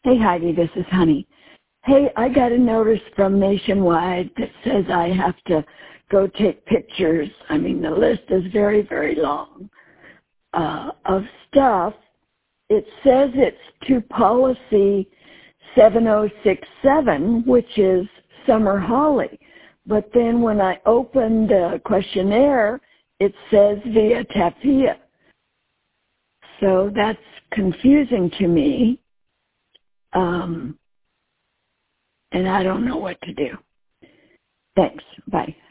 Hey, Heidi, this is Honey. Hey, I got a notice from Nationwide that says I have to go take pictures. I mean, the list is very, very long of stuff. It says it's to policy 7067, which is summer holly. But then when I open the questionnaire, it says via Tapia. So that's confusing to me. And I don't know what to do. Thanks. Bye.